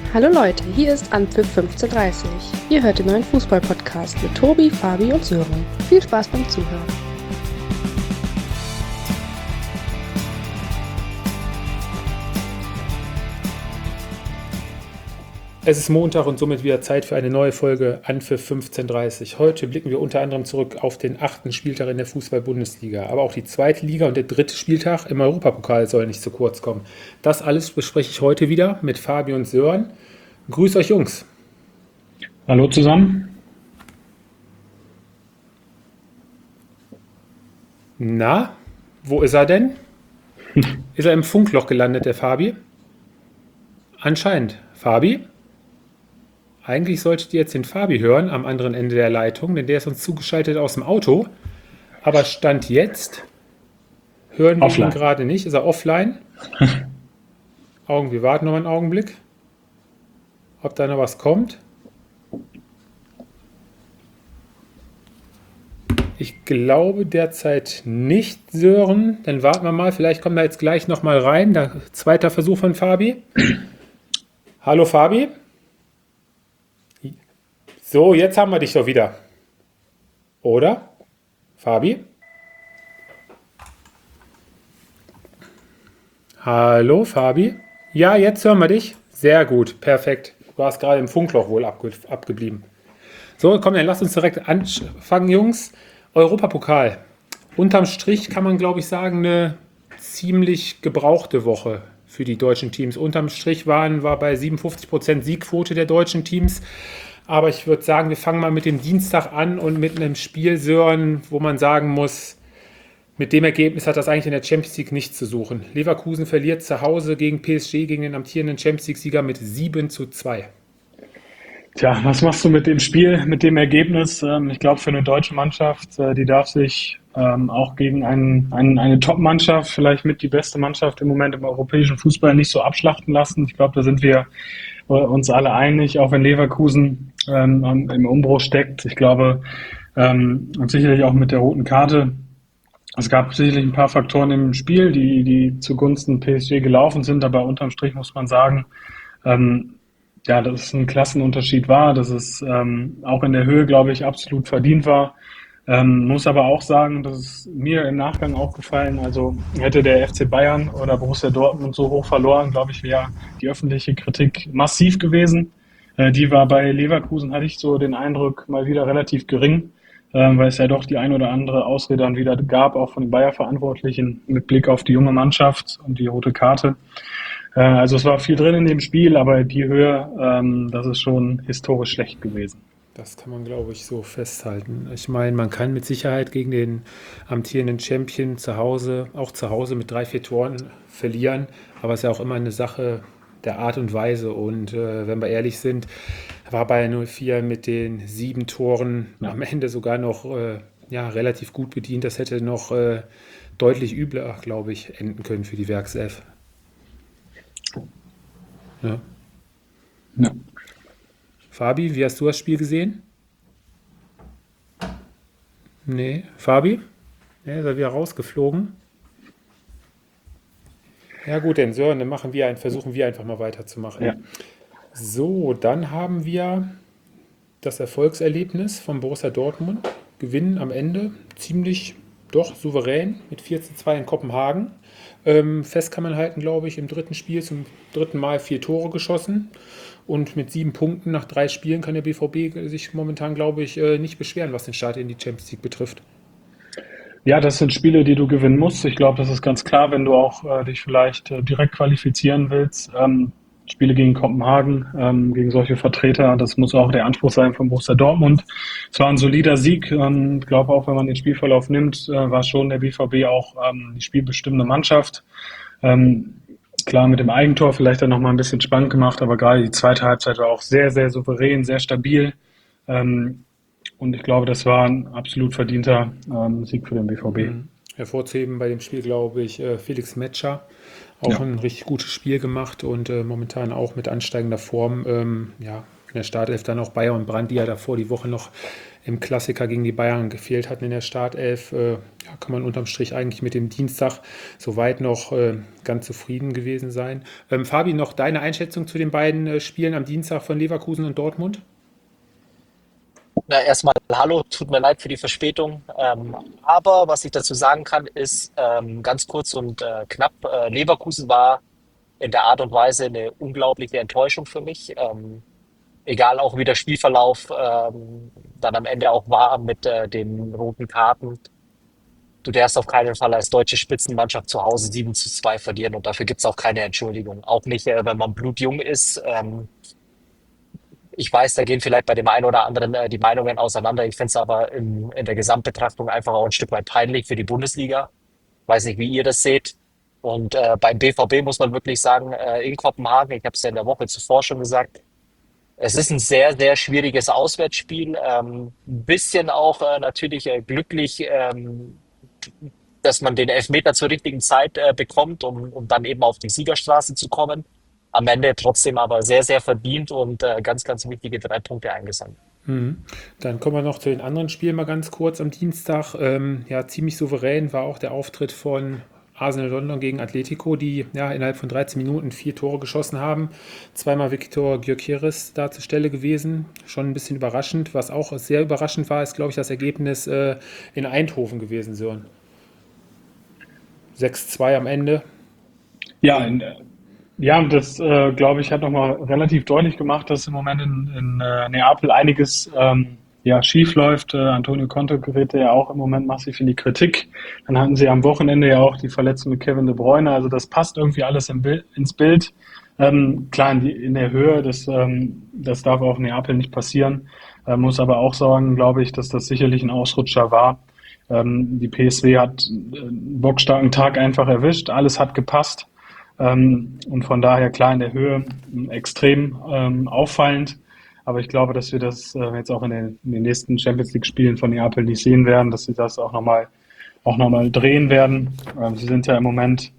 Hallo Leute, hier ist Anpfiff 15:30. Ihr hört den neuen Fußball-Podcast mit Tobi, Fabi und Sören. Viel Spaß beim Zuhören. Es ist Montag und somit wieder Zeit für eine neue Folge Anpfiff 15:30. Heute blicken wir unter anderem zurück auf den 8. Spieltag in der Fußball-Bundesliga. Aber auch die 2. Liga und der 3. Spieltag im Europapokal soll nicht zu kurz kommen. Das alles bespreche ich heute wieder mit Fabi und Sören. Grüß euch Jungs. Hallo zusammen. Na, wo ist er denn? Ist er im Funkloch gelandet, der Fabi? Anscheinend. Fabi? Eigentlich solltet ihr jetzt den Fabi hören am anderen Ende der Leitung, denn der ist uns zugeschaltet aus dem Auto. Aber Stand jetzt hören wir Offline. ihn gerade nicht. Ist er offline? Wir warten noch einen Augenblick, ob da noch was kommt. Ich glaube derzeit nicht, Sören. Dann warten wir mal. Vielleicht kommt er jetzt gleich noch mal rein. Der zweite Versuch von Fabi. Hallo Fabi. So, jetzt haben wir dich doch wieder. Oder? Fabi? Hallo, Fabi? Ja, jetzt hören wir dich. Sehr gut, perfekt. Du warst gerade im Funkloch wohl abgeblieben. So, komm, dann lasst uns direkt anfangen, Jungs. Europapokal. Unterm Strich kann man, glaube ich, sagen, eine ziemlich gebrauchte Woche für die deutschen Teams. Unterm Strich war bei 57% Siegquote der deutschen Teams. Aber ich würde sagen, wir fangen mal mit dem Dienstag an und mit einem Spiel, Sören, wo man sagen muss, mit dem Ergebnis hat das eigentlich in der Champions League nichts zu suchen. Leverkusen verliert zu Hause gegen PSG, gegen den amtierenden Champions League-Sieger mit 7:2. Tja, was machst du mit dem Spiel, mit dem Ergebnis? Ich glaube, für eine deutsche Mannschaft, die darf sich auch gegen eine Top-Mannschaft, vielleicht mit die beste Mannschaft im Moment im europäischen Fußball, nicht so abschlachten lassen. Ich glaube, da sind wir uns alle einig, auch wenn Leverkusen im Umbruch steckt. Ich glaube, und sicherlich auch mit der roten Karte. Es gab sicherlich ein paar Faktoren im Spiel, die zugunsten PSG gelaufen sind, aber unterm Strich muss man sagen, ja, dass es ein Klassenunterschied war, dass es auch in der Höhe, glaube ich, absolut verdient war. Muss aber auch sagen, dass es mir im Nachgang aufgefallen, also hätte der FC Bayern oder Borussia Dortmund so hoch verloren, glaube ich, wäre die öffentliche Kritik massiv gewesen. Die war bei Leverkusen, hatte ich so den Eindruck, mal wieder relativ gering, weil es ja doch die ein oder andere Ausrede dann wieder gab, auch von den Bayer-Verantwortlichen mit Blick auf die junge Mannschaft und die rote Karte. Also es war viel drin in dem Spiel, aber die Höhe, das ist schon historisch schlecht gewesen. Das kann man, glaube ich, so festhalten. Ich meine, man kann mit Sicherheit gegen den amtierenden Champion auch zu Hause mit 3-4 Toren verlieren, aber es ist ja auch immer eine Sache der Art und Weise. Und wenn wir ehrlich sind, war Bayern 04 mit den 7 Toren am Ende sogar noch relativ gut bedient. Das hätte noch deutlich übler, glaube ich, enden können für die Werkself. Ja. Ja. Fabi, wie hast du das Spiel gesehen? Nee. Fabi? Ja, ist er wieder rausgeflogen. Ja gut, dann Sören, dann versuchen wir einfach mal weiterzumachen. Ja. So, dann haben wir das Erfolgserlebnis von Borussia Dortmund. Gewinnen am Ende ziemlich doch souverän mit 4:2 in Kopenhagen. Fest kann man halten, glaube ich, im 3. Spiel zum 3. Mal 4 Tore geschossen. Und mit 7 Punkten nach 3 Spielen kann der BVB sich momentan, glaube ich, nicht beschweren, was den Start in die Champions League betrifft. Ja, das sind Spiele, die du gewinnen musst. Ich glaube, das ist ganz klar, wenn du auch dich vielleicht direkt qualifizieren willst. Spiele gegen Kopenhagen, gegen solche Vertreter, das muss auch der Anspruch sein von Borussia Dortmund. Es war ein solider Sieg. Ich glaube, auch wenn man den Spielverlauf nimmt, war schon der BVB auch die spielbestimmende Mannschaft. Klar, mit dem Eigentor vielleicht dann nochmal ein bisschen spannend gemacht, aber gerade die zweite Halbzeit war auch sehr, sehr souverän, sehr stabil. Und ich glaube, das war ein absolut verdienter Sieg für den BVB. Hervorzuheben bei dem Spiel, glaube ich, Felix Metscher. Auch ein richtig gutes Spiel gemacht und momentan auch mit ansteigender Form. In der Startelf dann auch Bayer und Brandt, die ja davor die Woche noch im Klassiker gegen die Bayern gefehlt hatten in der Startelf. Kann man unterm Strich eigentlich mit dem Dienstag soweit noch ganz zufrieden gewesen sein. Fabi, noch deine Einschätzung zu den beiden Spielen am Dienstag von Leverkusen und Dortmund? Na, erstmal hallo, tut mir leid für die Verspätung. Aber was ich dazu sagen kann, ist ganz kurz und knapp, Leverkusen war in der Art und Weise eine unglaubliche Enttäuschung für mich. Egal auch wie der Spielverlauf dann am Ende auch war mit den roten Karten. Du darfst auf keinen Fall als deutsche Spitzenmannschaft zu Hause 7:2 verlieren und dafür gibt es auch keine Entschuldigung. Auch nicht, wenn man blutjung ist. Ich weiß, da gehen vielleicht bei dem einen oder anderen die Meinungen auseinander. Ich finde es aber in der Gesamtbetrachtung einfach auch ein Stück weit peinlich für die Bundesliga. Weiß nicht, wie ihr das seht. Und beim BVB muss man wirklich sagen, in Kopenhagen, ich habe es ja in der Woche zuvor schon gesagt, es ist ein sehr, sehr schwieriges Auswärtsspiel. Ein bisschen auch natürlich glücklich, dass man den Elfmeter zur richtigen Zeit bekommt, um dann eben auf die Siegerstraße zu kommen. Am Ende trotzdem aber sehr, sehr verdient und ganz, ganz wichtige 3 Punkte eingesammelt. Dann kommen wir noch zu den anderen Spielen mal ganz kurz am Dienstag. Ja, ziemlich souverän war auch der Auftritt von Arsenal London gegen Atletico, die ja innerhalb von 13 Minuten 4 Tore geschossen haben. Zweimal Viktor Gyökeres da zur Stelle gewesen. Schon ein bisschen überraschend. Was auch sehr überraschend war, ist, glaube ich, das Ergebnis in Eindhoven gewesen, Sören. 6:2 am Ende. Ja, ja, das glaube ich, hat nochmal relativ deutlich gemacht, dass im Moment in Neapel einiges ja, schief läuft. Antonio Conte gerät ja auch im Moment massiv in die Kritik. Dann hatten sie am Wochenende ja auch die Verletzung mit Kevin De Bruyne. Also das passt irgendwie alles ins Bild. Klar, in der Höhe, das darf auch in Neapel nicht passieren. Muss aber auch sagen, glaube ich, dass das sicherlich ein Ausrutscher war. Die PSW hat einen bockstarken Tag einfach erwischt. Alles hat gepasst. Und von daher klar in der Höhe extrem auffallend. Aber ich glaube, dass wir das jetzt auch in den nächsten Champions League-Spielen von Neapel nicht sehen werden, dass sie das auch nochmal drehen werden. Sie sind ja im Moment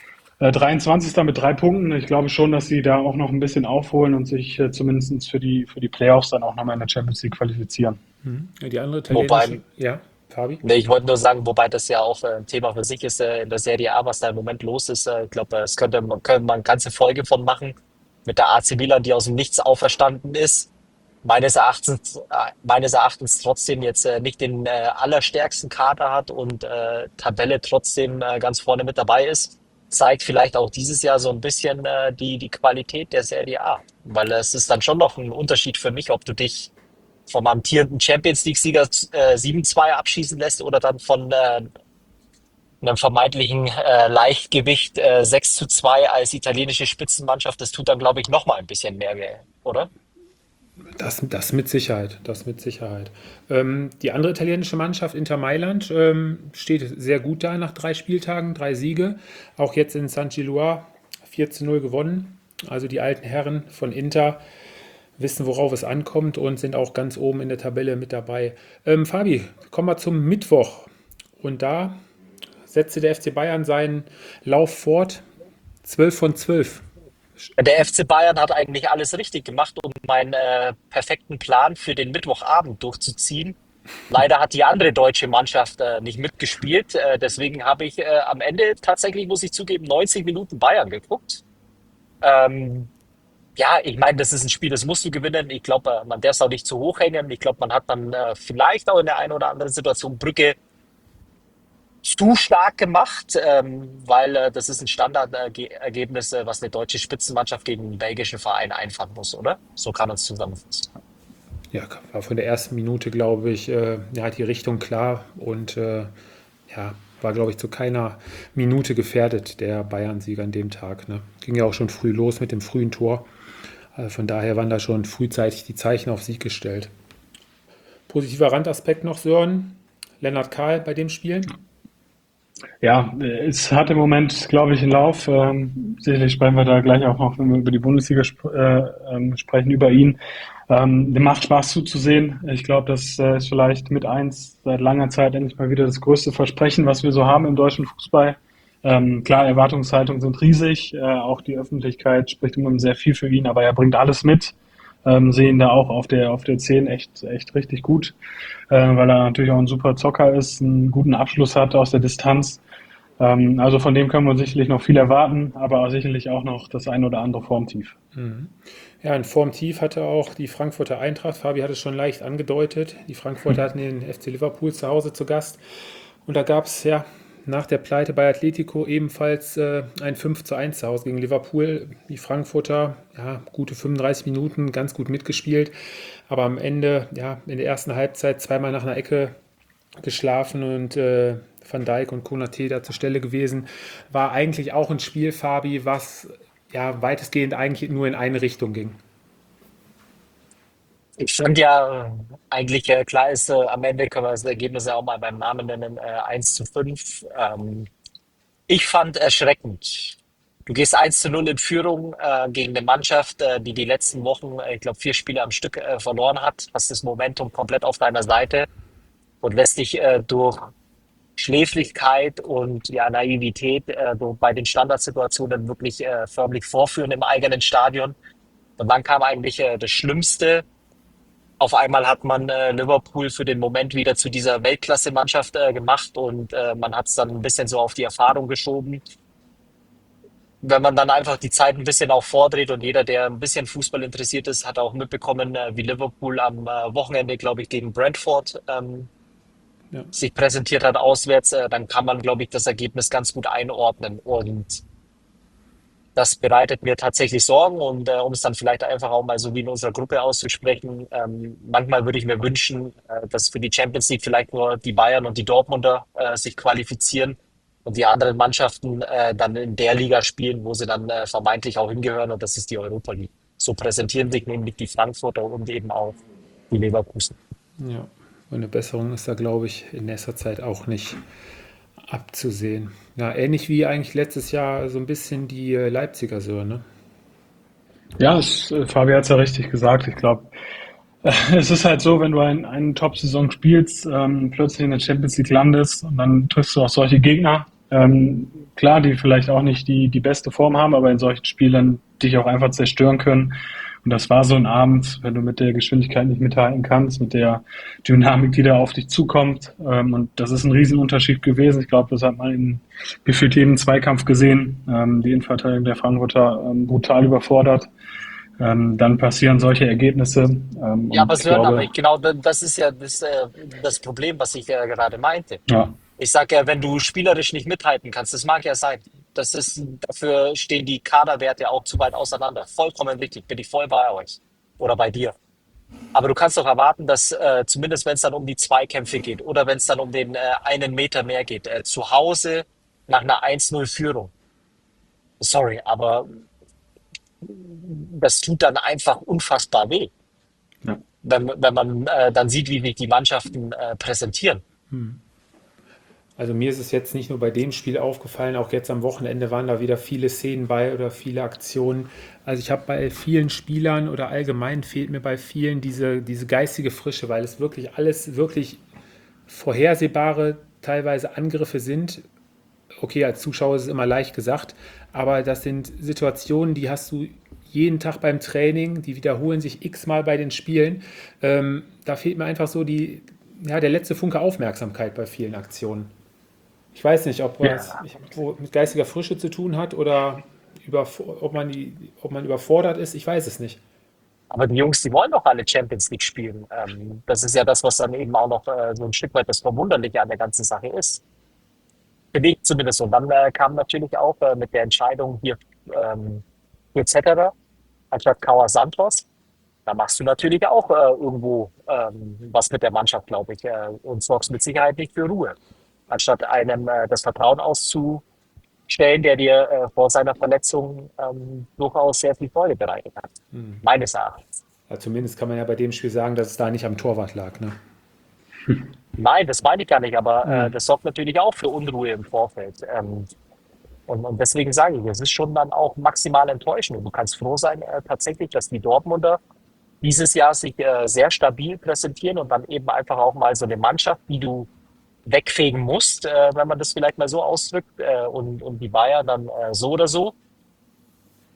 23. mit 3 Punkten. Ich glaube schon, dass sie da auch noch ein bisschen aufholen und sich zumindest für die Playoffs dann auch nochmal in der Champions League qualifizieren. Ja, die andere Wobei, italienische, ja, Fabi? nee, ich wollte nur sagen, wobei das ja auch ein Thema für sich ist in der Serie A, was da im Moment los ist. Ich glaube, könnte man eine ganze Folge von machen mit der AC Milan, die aus dem Nichts auferstanden ist. Meines Erachtens trotzdem jetzt nicht den allerstärksten Kader hat und Tabelle trotzdem ganz vorne mit dabei ist, zeigt vielleicht auch dieses Jahr so ein bisschen die Qualität der Serie A. Weil es ist dann schon noch ein Unterschied für mich, ob du dich vom amtierenden Champions League-Sieger 7:2 abschießen lässt oder dann von einem vermeintlichen Leichtgewicht 6:2 als italienische Spitzenmannschaft. Das tut dann, glaube ich, noch mal ein bisschen mehr weh, oder? Das mit Sicherheit, das mit Sicherheit. Die andere italienische Mannschaft, Inter Mailand, steht sehr gut da nach 3 Spieltagen, 3 Siege. Auch jetzt in San Gilois 4:0 gewonnen. Also die alten Herren von Inter wissen, worauf es ankommt und sind auch ganz oben in der Tabelle mit dabei. Fabi, kommen wir zum Mittwoch. Und da setzte der FC Bayern seinen Lauf fort. 12 von 12. Der FC Bayern hat eigentlich alles richtig gemacht, um meinen perfekten Plan für den Mittwochabend durchzuziehen. Leider hat die andere deutsche Mannschaft nicht mitgespielt. Deswegen habe ich am Ende tatsächlich, muss ich zugeben, 90 Minuten Bayern geguckt. Ähm, ja, ich meine, das ist ein Spiel, das musst du gewinnen. Ich glaube, man darf es auch nicht zu hoch hängen. Ich glaube, man hat dann vielleicht auch in der einen oder anderen Situation Brücke zu stark gemacht, weil das ist ein Standardergebnis, was eine deutsche Spitzenmannschaft gegen einen belgischen Verein einfahren muss, oder? So kann man es zusammenfassen. Ja, war von der ersten Minute, glaube ich, ja, die Richtung klar und ja, war, glaube ich, zu keiner Minute gefährdet, der Bayern-Sieger an dem Tag. Ne? Ging ja auch schon früh los mit dem frühen Tor. Von daher waren da schon frühzeitig die Zeichen auf Sieg gestellt. Positiver Randaspekt noch, Sören. Lennart Kahl bei dem Spiel. Ja, es hat im Moment, glaube ich, einen Lauf. Sicherlich sprechen wir da gleich auch noch, wenn wir über die Bundesliga sprechen, über ihn. Dem macht Spaß zuzusehen. Ich glaube, das ist vielleicht mit eins seit langer Zeit endlich mal wieder das größte Versprechen, was wir so haben im deutschen Fußball. Klar, Erwartungshaltungen sind riesig. Auch die Öffentlichkeit spricht immer sehr viel für ihn, aber er bringt alles mit. sehe ihn da auch auf der 10 echt richtig gut, weil er natürlich auch ein super Zocker ist, einen guten Abschluss hat aus der Distanz. Also von dem können wir sicherlich noch viel erwarten, aber sicherlich auch noch das ein oder andere Formtief. Ja, in Formtief hatte auch die Frankfurter Eintracht. Fabi hat es schon leicht angedeutet. Die Frankfurter hatten den FC Liverpool zu Hause zu Gast. Und da gab es ja nach der Pleite bei Atletico ebenfalls ein 5:1 zu Hause gegen Liverpool. Die Frankfurter, ja, gute 35 Minuten, ganz gut mitgespielt. Aber am Ende, ja, in der ersten Halbzeit zweimal nach einer Ecke geschlafen und Van Dijk und Konaté da zur Stelle gewesen. War eigentlich auch ein Spiel, Fabi, was ja weitestgehend eigentlich nur in eine Richtung ging. Ich fand ja eigentlich klar ist, am Ende können wir das Ergebnis ja auch mal beim Namen nennen, 1:5. Ich fand erschreckend. Du gehst 1:0 in Führung gegen eine Mannschaft, die die letzten Wochen, ich glaube, 4 Spiele am Stück verloren hat, hast das Momentum komplett auf deiner Seite und lässt dich durch Schläfrigkeit und ja, Naivität so bei den Standardsituationen wirklich förmlich vorführen im eigenen Stadion. Und dann kam eigentlich das Schlimmste. Auf einmal hat man Liverpool für den Moment wieder zu dieser Weltklasse-Mannschaft gemacht und man hat es dann ein bisschen so auf die Erfahrung geschoben. Wenn man dann einfach die Zeit ein bisschen auch vordreht und jeder, der ein bisschen Fußball interessiert ist, hat auch mitbekommen, wie Liverpool am Wochenende, glaube ich, gegen Brentford Ja. sich präsentiert hat auswärts, dann kann man, glaube ich, das Ergebnis ganz gut einordnen. Und das bereitet mir tatsächlich Sorgen. Und um es dann vielleicht einfach auch mal so wie in unserer Gruppe auszusprechen, manchmal würde ich mir wünschen, dass für die Champions League vielleicht nur die Bayern und die Dortmunder sich qualifizieren und die anderen Mannschaften dann in der Liga spielen, wo sie dann vermeintlich auch hingehören. Und das ist die Europa League. So präsentieren sich nämlich die Frankfurter und eben auch die Leverkusen. Ja, und eine Besserung ist da, glaube ich, in nächster Zeit auch nicht abzusehen. Ja, ähnlich wie eigentlich letztes Jahr so ein bisschen die Leipziger Söhne. Ne? Ja, Fabi hat es ja richtig gesagt. Ich glaube, es ist halt so, wenn du eine Top-Saison spielst, plötzlich in der Champions League landest und dann triffst du auch solche Gegner. Klar, die vielleicht auch nicht die beste Form haben, aber in solchen Spielen dich auch einfach zerstören können. Und das war so ein Abend, wenn du mit der Geschwindigkeit nicht mithalten kannst, mit der Dynamik, die da auf dich zukommt. Und das ist ein Riesenunterschied gewesen. Ich glaube, das hat man in gefühlt jedem Zweikampf gesehen. Die Innenverteidigung der Frankfurter brutal überfordert. Dann passieren solche Ergebnisse. Ja, Und aber ich Sören, aber glaube, genau das ist ja das Problem, was ich gerade meinte. ja, Ich sage ja, wenn du spielerisch nicht mithalten kannst, das mag ja sein. Dafür stehen die Kaderwerte auch zu weit auseinander. Vollkommen richtig, bin ich voll bei euch oder bei dir. Aber du kannst doch erwarten, dass zumindest wenn es dann um die Zweikämpfe geht oder wenn es dann um den einen Meter mehr geht, zu Hause nach einer 1:0 Führung. Sorry, aber das tut dann einfach unfassbar weh, ja. wenn man dann sieht, wie sich die Mannschaften präsentieren. Also mir ist es jetzt nicht nur bei dem Spiel aufgefallen, auch jetzt am Wochenende waren da wieder viele Szenen bei oder viele Aktionen. Also ich habe bei vielen Spielern oder allgemein fehlt mir bei vielen diese geistige Frische, weil es wirklich alles wirklich vorhersehbare teilweise Angriffe sind. Okay, als Zuschauer ist es immer leicht gesagt, aber das sind Situationen, die hast du jeden Tag beim Training, die wiederholen sich x-mal bei den Spielen. Da fehlt mir einfach so der letzte Funke Aufmerksamkeit bei vielen Aktionen. Ich weiß nicht, ob das Ja. mit geistiger Frische zu tun hat oder ob man überfordert ist. Ich weiß es nicht. Aber die Jungs, die wollen doch alle Champions League spielen. Das ist ja das, was dann eben auch noch so ein Stück weit das Verwunderliche an der ganzen Sache ist. Für mich zumindest. Und dann kam natürlich auch mit der Entscheidung hier für Zetterer anstatt Kauer Santos. Da machst du natürlich auch irgendwo was mit der Mannschaft, glaube ich, und sorgst mit Sicherheit nicht für Ruhe. Anstatt einem das Vertrauen auszustellen, der dir vor seiner Verletzung durchaus sehr viel Freude bereitet hat. Meines Erachtens. Ja, zumindest kann man ja bei dem Spiel sagen, dass es da nicht am Torwart lag. Ne? Nein, das meine ich gar nicht, aber das sorgt natürlich auch für Unruhe im Vorfeld. Und deswegen sage ich, es ist schon dann auch maximal enttäuschend. Und du kannst froh sein, tatsächlich, dass die Dortmunder dieses Jahr sich sehr stabil präsentieren und dann eben einfach auch mal so eine Mannschaft, die du wegfegen musst, wenn man das vielleicht mal so ausdrückt, und die Bayern dann so oder so,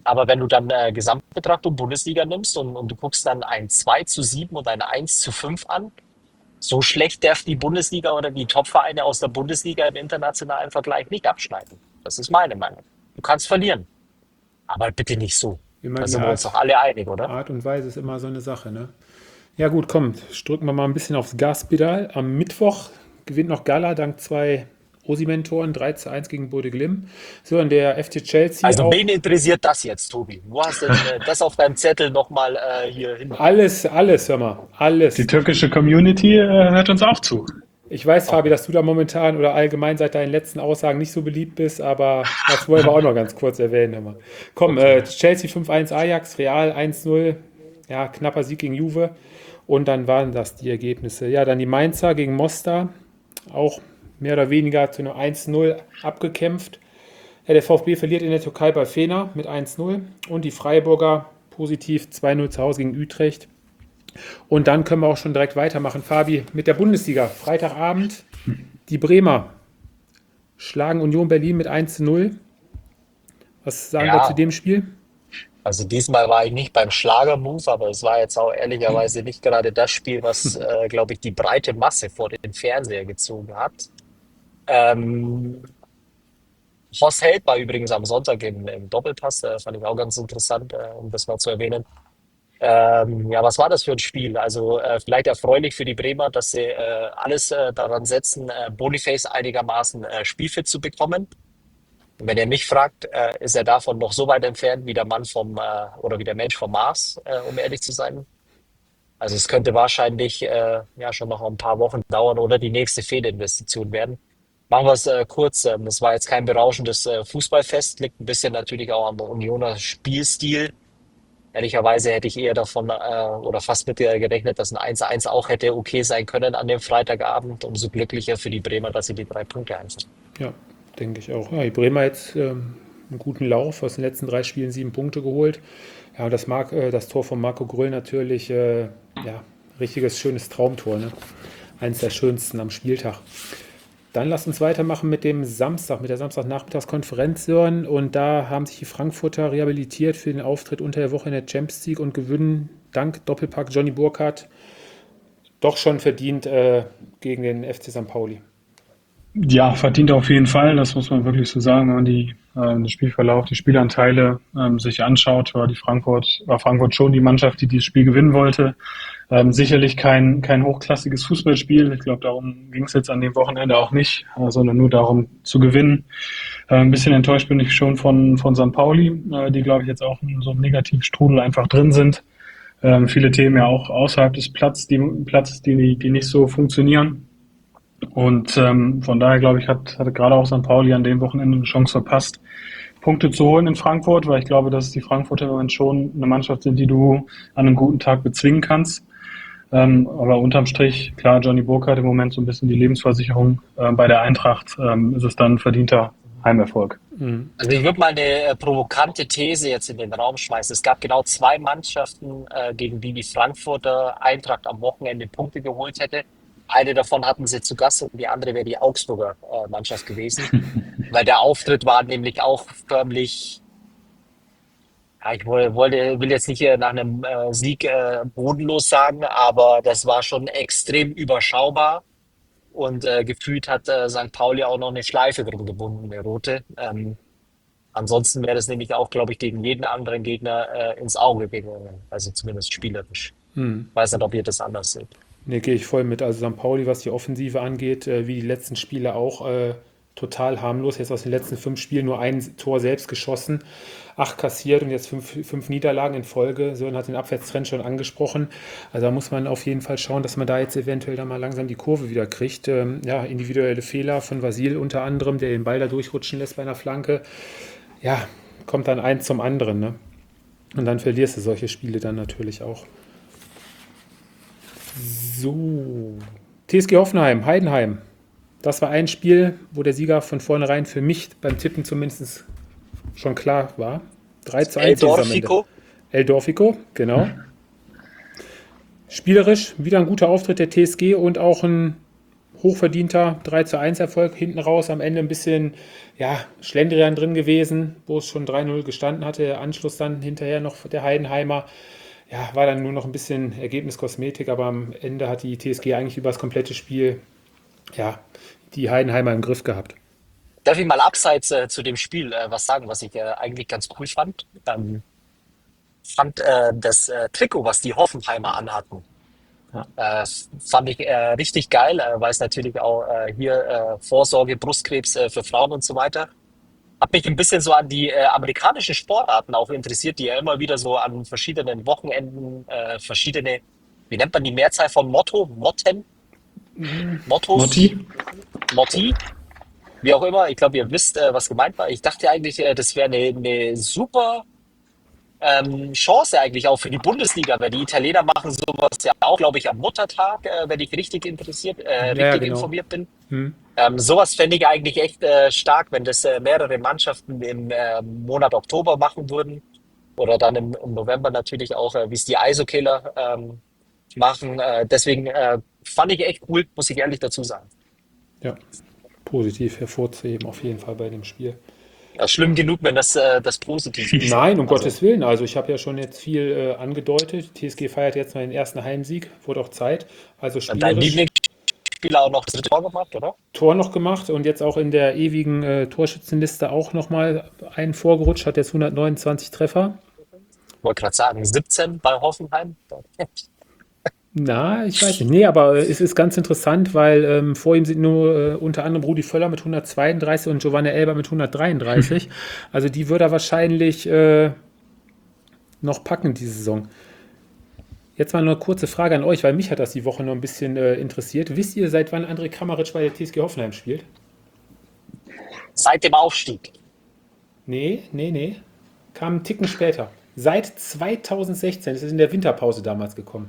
Aber wenn du dann Gesamtbetrachtung Bundesliga nimmst und du guckst dann ein 2:7 und ein 1:5 an, so schlecht darf die Bundesliga oder die Top-Vereine aus der Bundesliga im internationalen Vergleich nicht abschneiden. Das ist meine Meinung. Du kannst verlieren, aber bitte nicht so. Immer Da die sind wir uns doch alle einig, oder? Art und Weise ist immer so eine Sache, ne? Ja gut, komm, drücken wir mal ein bisschen aufs Gaspedal. Am Mittwoch gewinnt noch Gala dank 2 Osimhen-Toren, 3:1 gegen Bode Glimm. So, und der FC Chelsea Also auch. wen interessiert das jetzt, Tobi? Wo hast du denn das auf deinem Zettel nochmal hier hin? Alles, hör mal, Die alles. türkische Community hört uns auch zu. Ich weiß, Fabi, dass du da momentan oder allgemein seit deinen letzten Aussagen nicht so beliebt bist, aber das wollen wir auch noch ganz kurz erwähnen. Immer. Komm, Chelsea 5:1 Ajax, Real 1:0, ja, knapper Sieg gegen Juve. Und dann waren das die Ergebnisse. Ja, dann die Mainzer gegen Mostar, auch mehr oder weniger zu einer 1:0 abgekämpft. Ja, der VfB verliert in der Türkei bei Fener mit 1:0 und die Freiburger positiv 2:0 zu Hause gegen Utrecht. Und dann können wir auch schon direkt weitermachen, Fabi, mit der Bundesliga. Freitagabend, die Bremer schlagen Union Berlin mit 1:0. Was sagen wir zu Ja, dem Spiel? also diesmal war ich nicht beim Schlagermove, aber es war jetzt auch ehrlicherweise nicht gerade das Spiel, was, glaube ich, die breite Masse vor den Fernseher gezogen hat. Ähm, Horst Held war übrigens am Sonntag im Doppelpass, fand ich auch ganz interessant, um das mal zu erwähnen. Ja, was war das für ein Spiel? Also vielleicht erfreulich für die Bremer, dass sie alles daran setzen, Boniface einigermaßen spielfit zu bekommen. Und wenn ihr mich fragt, ist er davon noch so weit entfernt wie der Mann vom oder wie der Mensch vom Mars, um ehrlich zu sein. Also es könnte wahrscheinlich ja schon noch ein paar Wochen dauern oder die nächste Fehlinvestition werden. Machen wir es kurz. Das war jetzt kein berauschendes Fußballfest, liegt ein bisschen natürlich auch am Unioner Spielstil. Ehrlicherweise hätte ich eher davon oder fast mit gerechnet, dass ein 1:1 auch hätte okay sein können an dem Freitagabend. Umso glücklicher für die Bremer, dass sie die 3 Punkte einfahren. Ja, denke ich auch. Ja, die Bremer jetzt einen guten Lauf, aus den letzten 3 Spielen 7 Punkte geholt. Ja, und das Tor von Marco Gröll natürlich, ja, richtiges, schönes Traumtor, ne? Eins der schönsten am Spieltag. Dann lasst uns weitermachen mit dem Samstag, mit der Samstagnachmittagskonferenz, Sören. Und da haben sich die Frankfurter rehabilitiert für den Auftritt unter der Woche in der Champions League und gewinnen dank Doppelpack Johnny Burkhardt doch schon verdient gegen den FC St. Pauli. Ja, verdient auf jeden Fall, das muss man wirklich so sagen, wenn man den Spielverlauf, die Spielanteile sich anschaut, war Frankfurt schon die Mannschaft, die dieses Spiel gewinnen wollte. Sicherlich kein hochklassiges Fußballspiel. Ich glaube, darum ging es jetzt an dem Wochenende auch nicht, sondern nur darum zu gewinnen. Ein bisschen enttäuscht bin ich schon von St. Pauli, die, glaube ich, jetzt auch in so einem Negativstrudel einfach drin sind. Viele Themen ja auch außerhalb des Platzes, die nicht so funktionieren. Und von daher, glaube ich, hatte gerade auch St. Pauli an dem Wochenende eine Chance verpasst, Punkte zu holen in Frankfurt, weil ich glaube, dass die Frankfurter im Moment schon eine Mannschaft sind, die du an einem guten Tag bezwingen kannst. Aber unterm Strich, klar, Johnny Burkhardt im Moment so ein bisschen die Lebensversicherung. Bei der Eintracht ist es dann ein verdienter Heimerfolg. Also ich würde mal eine provokante These jetzt in den Raum schmeißen. Es gab genau 2 Mannschaften, gegen die Frankfurter Eintracht am Wochenende Punkte geholt hätte. Eine davon hatten sie zu Gast und die andere wäre die Augsburger Mannschaft gewesen. Weil der Auftritt war nämlich auch förmlich, ja, will jetzt nicht nach einem Sieg bodenlos sagen, aber das war schon extrem überschaubar. Und gefühlt hat St. Pauli auch noch eine Schleife drum gebunden, eine rote. Ansonsten wäre das nämlich auch, glaube ich, gegen jeden anderen Gegner ins Auge gegangen. Also zumindest spielerisch. Weiß nicht, ob ihr das anders seht. Ne, gehe ich voll mit. Also St. Pauli, was die Offensive angeht, wie die letzten Spiele auch, total harmlos. Jetzt aus den letzten 5 Spielen nur ein Tor selbst geschossen, 8 kassiert und jetzt 5 Niederlagen in Folge. Sören hat den Abwärtstrend schon angesprochen. Also da muss man auf jeden Fall schauen, dass man da jetzt eventuell dann mal langsam die Kurve wieder kriegt. Ja, individuelle Fehler von Vasil unter anderem, der den Ball da durchrutschen lässt bei einer Flanke. Ja, kommt dann eins zum anderen, ne? Und dann verlierst du solche Spiele dann natürlich auch. So, TSG Hoffenheim, Heidenheim. Das war ein Spiel, wo der Sieger von vornherein für mich beim Tippen zumindest schon klar war. 3:1 El ist es am Ende. Dorfico. El Dorfico, genau. Spielerisch wieder ein guter Auftritt der TSG und auch ein hochverdienter 3:1 Erfolg, hinten raus am Ende ein bisschen Schlendrian drin gewesen, wo es schon 3:0 gestanden hatte. Der Anschluss dann hinterher noch der Heidenheimer. Ja, war dann nur noch ein bisschen Ergebniskosmetik, aber am Ende hat die TSG eigentlich über das komplette Spiel die Heidenheimer im Griff gehabt. Darf ich mal abseits zu dem Spiel was sagen, was ich eigentlich ganz cool fand? Das Trikot, was die Hoffenheimer anhatten, fand ich richtig geil, weil es natürlich auch hier Vorsorge, Brustkrebs für Frauen und so weiter. Hab mich ein bisschen so an die amerikanischen Sportarten auch interessiert, die ja immer wieder so an verschiedenen Wochenenden verschiedene, wie nennt man die Mehrzahl von Motten? Mottos? Motti? Motti? Wie auch immer. Ich glaube, ihr wisst, was gemeint war. Ich dachte eigentlich, das wäre eine super Chance eigentlich auch für die Bundesliga, weil die Italiener machen sowas ja auch, glaube ich, am Muttertag, wenn ich richtig richtig Genau. informiert bin. Hm. Sowas fände ich eigentlich echt stark, wenn das mehrere Mannschaften im Monat Oktober machen würden. Oder dann im November natürlich auch, wie es die Eishockeyler machen. Deswegen fand ich echt cool, muss ich ehrlich dazu sagen. Ja, positiv hervorzuheben auf jeden Fall bei dem Spiel. Ja, schlimm genug, wenn das Positive ist. Nein, um Also, Gottes Willen. Also ich habe ja schon jetzt viel angedeutet. TSG feiert jetzt mal den ersten Heimsieg, wurde auch Zeit. Also dein spielerisch Lieblingsspieler auch noch das Tor gemacht, oder? Tor noch gemacht und jetzt auch in der ewigen Torschützenliste auch nochmal einen vorgerutscht, hat jetzt 129 Treffer. Wollte gerade sagen, 17 bei Hoffenheim. Na, ich weiß nicht. Nee, aber es ist ganz interessant, weil vor ihm sind nur unter anderem Rudi Völler mit 132 und Giovanni Elber mit 133. Also die würde er wahrscheinlich noch packen diese Saison. Jetzt mal eine kurze Frage an euch, weil mich hat das die Woche noch ein bisschen interessiert. Wisst ihr, seit wann André Kramaric bei der TSG Hoffenheim spielt? Seit dem Aufstieg Nee. Kam einen Ticken später. Seit 2016. Das ist in der Winterpause damals gekommen.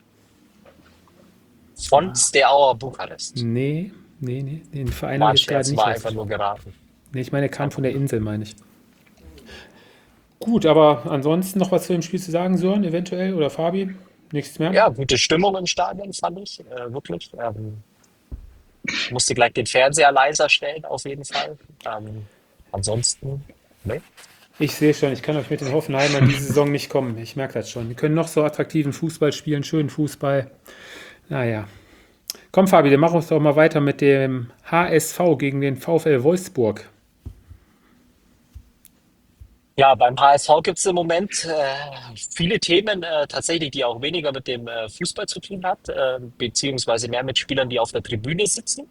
von Steaua Bukarest. Nee. Den Verein habe War ein ich jetzt gerade Scherz, nicht war auf. einfach nur geraten. Nee, ich meine, er kam von der Insel, meine ich. Gut, aber ansonsten noch was zu dem Spiel zu sagen, Sören, eventuell? Oder Fabi? Nichts mehr? Ja, gute Stimmung im Stadion fand ich, wirklich. Musste gleich den Fernseher leiser stellen, auf jeden Fall. Ansonsten, ne? Ich sehe schon, ich kann euch mit den Hoffenheimern diese Saison nicht kommen. Ich merke das schon. Die können noch so attraktiven Fußball spielen, schönen Fußball. Naja. Komm, Fabi, dann machen wir es doch mal weiter mit dem HSV gegen den VfL Wolfsburg. Ja, beim HSV gibt es im Moment viele Themen tatsächlich, die auch weniger mit dem Fußball zu tun hat, beziehungsweise mehr mit Spielern, die auf der Tribüne sitzen.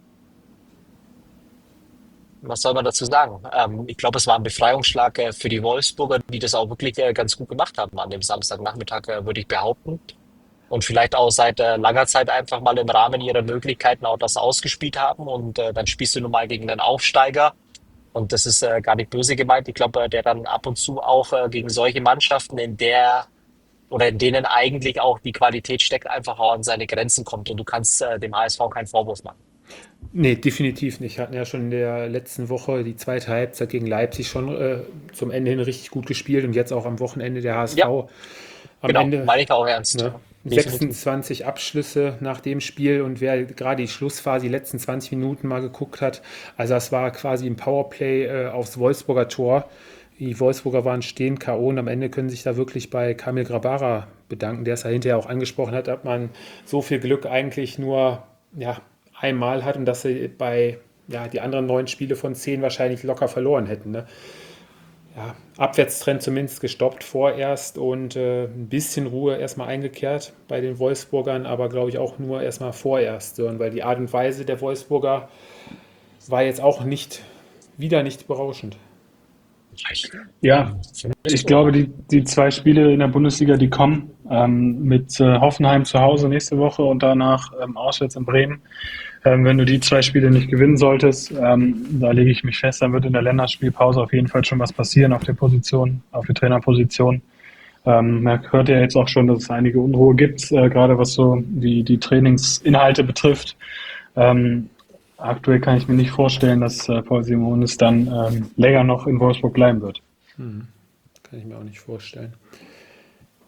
Was soll man dazu sagen? Ich glaube, es war ein Befreiungsschlag für die Wolfsburger, die das auch wirklich ganz gut gemacht haben an dem Samstagnachmittag, würde ich behaupten. Und vielleicht auch seit langer Zeit einfach mal im Rahmen ihrer Möglichkeiten auch das ausgespielt haben. Und dann spielst du nun mal gegen einen Aufsteiger. Und das ist gar nicht böse gemeint. Ich glaube, der dann ab und zu auch gegen solche Mannschaften, in denen eigentlich auch die Qualität steckt, einfach auch an seine Grenzen kommt. Und du kannst dem HSV keinen Vorwurf machen. Nee, definitiv nicht. Hatten ja schon in der letzten Woche die zweite Halbzeit gegen Leipzig schon zum Ende hin richtig gut gespielt und jetzt auch am Wochenende der HSV Ja, am genau, Ende. meine ich auch ernst. Ne? Definitiv. 26 Abschlüsse nach dem Spiel und wer gerade die Schlussphase, die letzten 20 Minuten mal geguckt hat, also das war quasi ein Powerplay aufs Wolfsburger Tor. Die Wolfsburger waren stehend K.O. und am Ende können sich da wirklich bei Kamil Grabara bedanken, der es ja hinterher auch angesprochen hat, dass man so viel Glück eigentlich nur einmal hat und dass sie bei die anderen 9 Spiele von 10 wahrscheinlich locker verloren hätten. Ne? Ja, Abwärtstrend zumindest gestoppt vorerst und ein bisschen Ruhe erstmal eingekehrt bei den Wolfsburgern, aber glaube ich auch nur erstmal vorerst, weil die Art und Weise der Wolfsburger war jetzt auch wieder nicht berauschend. Ja, ich glaube, die 2 Spiele in der Bundesliga, die kommen mit Hoffenheim zu Hause nächste Woche und danach auswärts in Bremen. Wenn du die 2 Spiele nicht gewinnen solltest, da lege ich mich fest, dann wird in der Länderspielpause auf jeden Fall schon was passieren auf der Position, auf der Trainerposition. Man hört ja jetzt auch schon, dass es einige Unruhe gibt, gerade was so die Trainingsinhalte betrifft. Aktuell kann ich mir nicht vorstellen, dass Paul Simonis dann länger noch in Wolfsburg bleiben wird. Kann ich mir auch nicht vorstellen.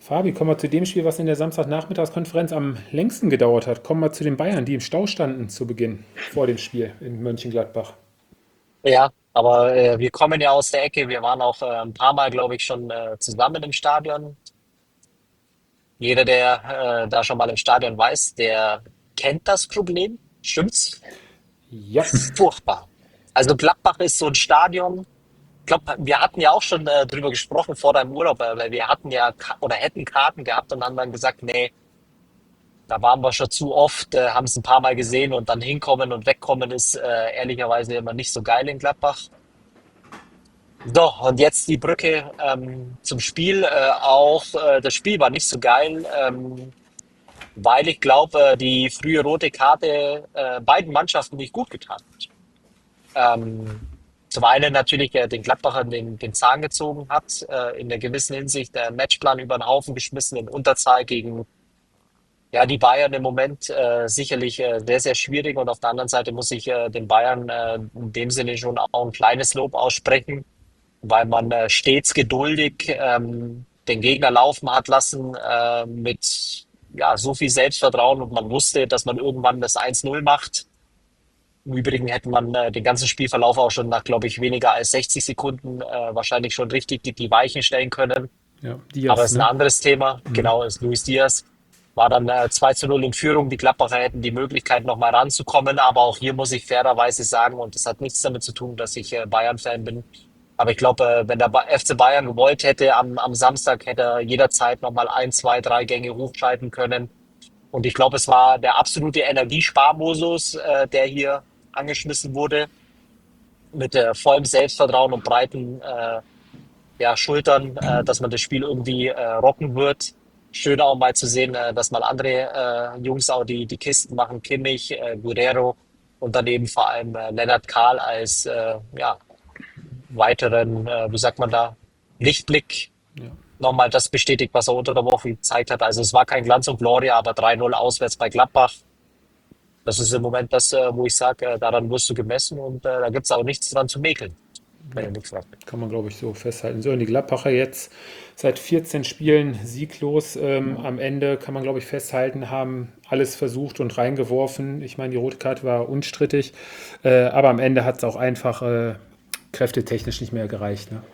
Fabi, kommen wir zu dem Spiel, was in der Samstagnachmittagskonferenz am längsten gedauert hat. Kommen wir zu den Bayern, die im Stau standen zu Beginn vor dem Spiel in Mönchengladbach. Ja, aber wir kommen ja aus der Ecke. Wir waren auch ein paar Mal, glaube ich, schon zusammen im Stadion. Jeder, der da schon mal im Stadion weiß, der kennt das Problem. Stimmt's? Ja, Furchtbar. Also Gladbach ist so ein Stadion. Ich glaube, wir hatten ja auch schon drüber gesprochen vor deinem Urlaub, weil wir hatten ja oder hätten Karten gehabt und haben dann gesagt, nee, da waren wir schon zu oft, haben es ein paar Mal gesehen und dann hinkommen und wegkommen ist ehrlicherweise immer nicht so geil in Gladbach. So, und jetzt die Brücke zum Spiel. Auch das Spiel war nicht so geil, weil ich glaube, die frühe rote Karte beiden Mannschaften nicht gut getan hat. Zum einen natürlich den Gladbachern den Zahn gezogen hat, in der gewissen Hinsicht der Matchplan über den Haufen geschmissen, in Unterzahl gegen ja, die Bayern im Moment sicherlich sehr, sehr schwierig. Und auf der anderen Seite muss ich den Bayern in dem Sinne schon auch ein kleines Lob aussprechen, weil man stets geduldig den Gegner laufen hat lassen mit ja, so viel Selbstvertrauen und man wusste, dass man irgendwann das 1-0 macht. Im Übrigen hätte man den ganzen Spielverlauf auch schon nach, glaube ich, weniger als 60 Sekunden wahrscheinlich schon richtig die Weichen stellen können. ja, Aber Diaz, es ist ein ne? anderes Thema. Genau, ist Luis Diaz. War dann 2-0 in Führung. Die Gladbacher hätten die Möglichkeit, nochmal ranzukommen. Aber auch hier muss ich fairerweise sagen, und das hat nichts damit zu tun, dass ich Bayern-Fan bin. Aber ich glaube, wenn der FC Bayern gewollt hätte, am Samstag hätte er jederzeit nochmal 1, 2, 3 Gänge hochschalten können. Und ich glaube, es war der absolute Energiesparmodus, der hier angeschmissen wurde, mit vollem Selbstvertrauen und breiten ja, Schultern, dass man das Spiel irgendwie rocken wird. Schön auch mal zu sehen, dass mal andere Jungs auch die Kisten machen, Kimmich, Guerrero und dann eben vor allem Lennart Kahl als ja, weiteren, wie sagt man da, Lichtblick Ja. nochmal das bestätigt, was er unter der Woche gezeigt hat. Also es war kein Glanz und Gloria, aber 3-0 auswärts bei Gladbach. Das ist im Moment das, wo ich sage, daran wirst du gemessen und da gibt es auch nichts dran zu mäkeln, wenn ihr nichts sagt. Kann man, glaube ich, so festhalten. So, und die Gladbacher jetzt seit 14 Spielen sieglos. Am Ende kann man, glaube ich, festhalten, haben alles versucht und reingeworfen. Ich meine, die rote Karte war unstrittig, aber am Ende hat es auch einfach kräftetechnisch nicht mehr gereicht. Ne?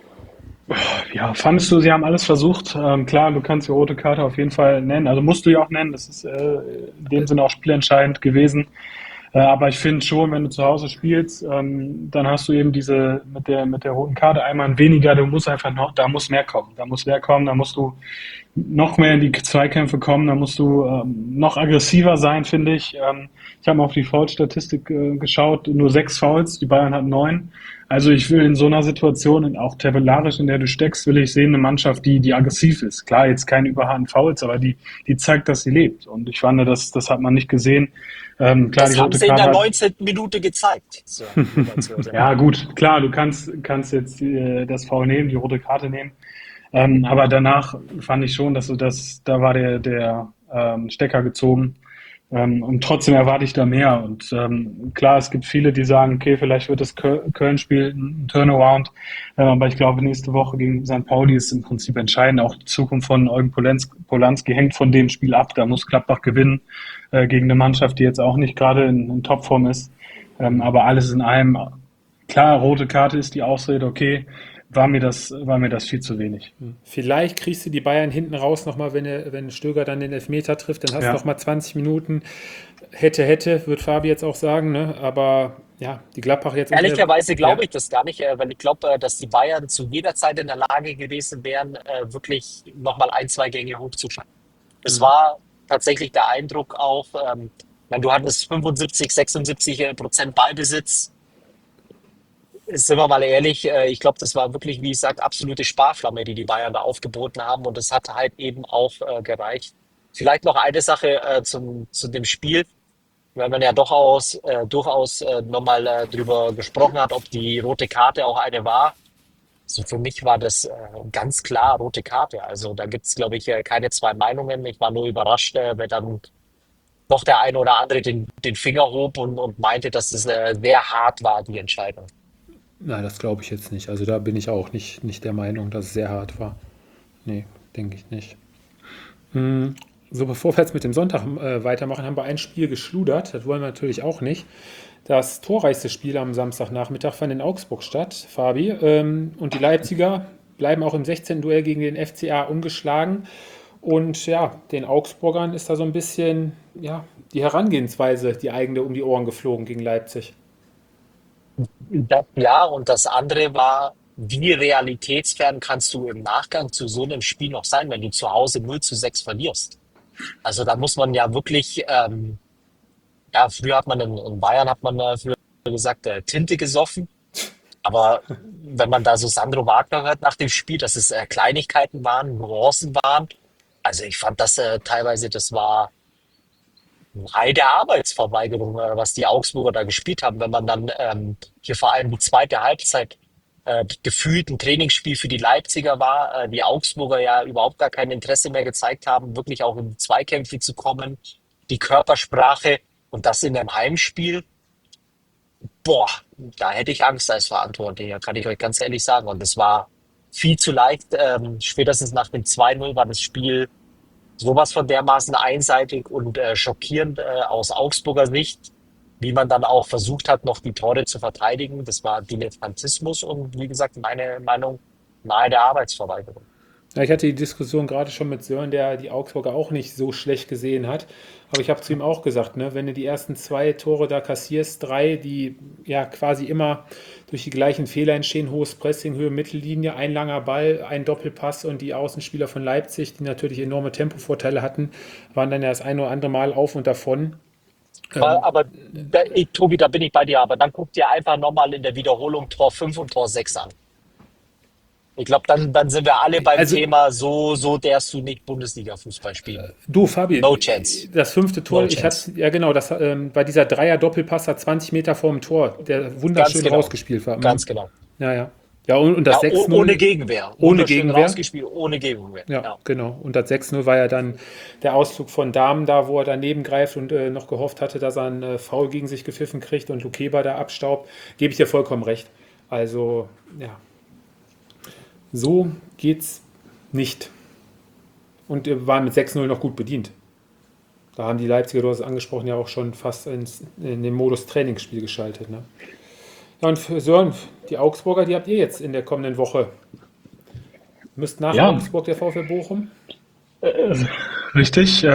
Ja, fandest du, sie haben alles versucht? Klar, du kannst die rote Karte auf jeden Fall nennen. Also musst du ja auch nennen. Das ist in dem Sinne auch spielentscheidend gewesen. Aber ich finde schon, wenn du zu Hause spielst, dann hast du eben diese mit der roten Karte einmal ein weniger. Du musst einfach noch, da muss mehr kommen. Da muss mehr kommen. Da musst du noch mehr in die Zweikämpfe kommen. Da musst du noch aggressiver sein, finde ich. Ich habe mal auf die Foul-Statistik geschaut. Nur 6 Fouls. Die Bayern hatten 9. Also ich will in so einer Situation, auch tabellarisch, in der du steckst, will ich sehen, eine Mannschaft, die aggressiv ist. Klar, jetzt keine überharten Fouls, aber die zeigt, dass sie lebt. Und ich fand, das hat man nicht gesehen. Klar, die Das haben rote sie in Karte der hat, 19. Minute gezeigt. So, ja gut, klar, du kannst jetzt das Foul nehmen, die rote Karte nehmen. Aber danach fand ich schon, da war der Stecker gezogen. Und trotzdem erwarte ich da mehr. Und klar, es gibt viele, die sagen, okay, vielleicht wird das Köln-Spiel ein Turnaround. Aber ich glaube, nächste Woche gegen St. Pauli ist im Prinzip entscheidend. Auch die Zukunft von Eugen Polanski hängt von dem Spiel ab. Da muss Gladbach gewinnen gegen eine Mannschaft, die jetzt auch nicht gerade in Topform ist. Aber alles in allem, klar, rote Karte ist die Ausrede, okay, war mir das viel zu wenig. Vielleicht kriegst du die Bayern hinten raus nochmal, wenn Stöger dann den Elfmeter trifft, dann hast du Ja. nochmal 20 Minuten. Hätte, wird Fabi jetzt auch sagen, ne? Aber ja, die Gladbacher jetzt Ehrlicherweise glaube ja, ich das gar nicht, weil ich glaube, dass die Bayern zu jeder Zeit in der Lage gewesen wären, wirklich nochmal ein, zwei Gänge hochzuschalten. Es war tatsächlich der Eindruck auch, ich meine, du hattest 75, 76% Ballbesitz. Sind wir mal ehrlich, ich glaube, das war wirklich, wie ich sage, absolute Sparflamme, die Bayern da aufgeboten haben und das hat halt eben auch gereicht. Vielleicht noch eine Sache zu dem Spiel, weil man ja durchaus nochmal drüber gesprochen hat, ob die rote Karte auch eine war. Also für mich war das ganz klar rote Karte. Also da gibt's, glaube ich, keine zwei Meinungen. Ich war nur überrascht, weil dann doch der eine oder andere den Finger hob und meinte, dass das sehr hart war, die Entscheidung. nein, das glaube ich jetzt nicht. Also da bin ich auch nicht der Meinung, dass es sehr hart war. Nee, denke ich nicht. So, bevor wir jetzt mit dem Sonntag weitermachen, haben wir ein Spiel geschludert. Das wollen wir natürlich auch nicht. Das torreichste Spiel am Samstagnachmittag fand in Augsburg statt, Fabi. Und die Leipziger bleiben auch im 16. Duell gegen den FCA ungeschlagen. Und ja, den Augsburgern ist da so ein bisschen ja, die Herangehensweise, die eigene, um die Ohren geflogen gegen Leipzig. Ja, und das andere war, wie realitätsfern kannst du im Nachgang zu so einem Spiel noch sein, wenn du zu Hause 0:6 verlierst? Also da muss man ja wirklich, ja, früher hat man in Bayern hat man früher gesagt, Tinte gesoffen. Aber wenn man da so Sandro Wagner hört nach dem Spiel, dass es Kleinigkeiten waren, Nuancen waren, also ich fand das teilweise, das war reine Arbeitsverweigerung, was die Augsburger da gespielt haben. Wenn man dann hier vor allem die zweite Halbzeit gefühlt ein Trainingsspiel für die Leipziger war, die Augsburger ja überhaupt gar kein Interesse mehr gezeigt haben, wirklich auch in die Zweikämpfe zu kommen, die Körpersprache und das in einem Heimspiel. Boah, da hätte ich Angst als Verantwortlicher, kann ich euch ganz ehrlich sagen. Und es war viel zu leicht. Spätestens nach dem 2:0 war das Spiel sowas von dermaßen einseitig und schockierend aus Augsburger Sicht, wie man dann auch versucht hat, noch die Tore zu verteidigen. Das war Dilettantismus und wie gesagt, meine Meinung nahe der Arbeitsverweigerung. Ja, ich hatte die Diskussion gerade schon mit Sören, der die Augsburger auch nicht so schlecht gesehen hat. Aber ich habe zu ihm auch gesagt, ne, wenn du die ersten zwei Tore da kassierst, drei, die ja quasi immer durch die gleichen Fehler entstehen, hohes Pressing, Höhe, Mittellinie, ein langer Ball, ein Doppelpass und die Außenspieler von Leipzig, die natürlich enorme Tempovorteile hatten, waren dann ja das ein oder andere Mal auf und davon. Aber Tobi, da bin ich bei dir. Aber dann guck dir einfach nochmal in der Wiederholung Tor 5 und Tor 6 an. Ich glaube, dann sind wir alle beim Also Thema, so darfst du nicht Bundesliga-Fußball spielen. du, Fabi, No chance. das fünfte Tor, No ich chance. hatte, ja genau, das bei dieser Dreier-Doppelpass da 20 Meter vorm Tor, der Ganz wunderschön genau. rausgespielt war. Ganz genau. Ja, ja. Ja, und Ja, das 6:0 ohne Gegenwehr. ohne Wunderschön Gegenwehr. rausgespielt, ohne Gegenwehr. Ja, Ja. genau. Und das 6:0 war ja dann der Auszug von Dahmen da, wo er daneben greift und noch gehofft hatte, dass er einen Foul gegen sich gepfiffen kriegt und Lukeba da abstaubt. Gebe ich dir vollkommen recht. Also, ja, so geht's nicht. Und waren mit 6:0 noch gut bedient. Da haben die Leipziger, du hast es angesprochen, ja auch schon fast in den Modus Trainingsspiel geschaltet. Ne? Ja, und für Sören, die Augsburger, die habt ihr jetzt in der kommenden Woche. Müsst nach Ja, Augsburg der VfL Bochum. richtig.